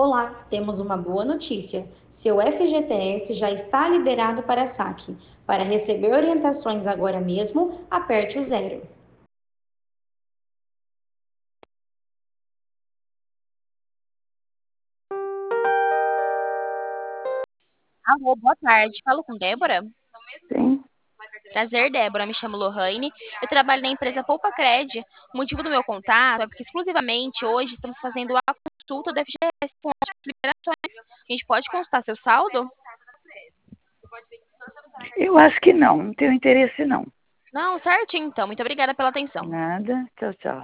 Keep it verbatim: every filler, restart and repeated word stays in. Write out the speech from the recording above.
Olá, temos uma boa notícia. Seu F G T S já está liberado para saque. Para receber orientações agora mesmo, aperte o zero. Alô, boa tarde. Falo com Débora. Sim, Prazer, Débora. Me chamo Lohane. Eu trabalho na empresa Poupa Cred. O motivo do meu contato é porque exclusivamente hoje estamos fazendo a consulta do F G T S com as liberações. A gente pode consultar seu saldo? eu acho que não, não tenho interesse não. Não, certinho então. Muito obrigada pela atenção. Nada, tchau, tchau.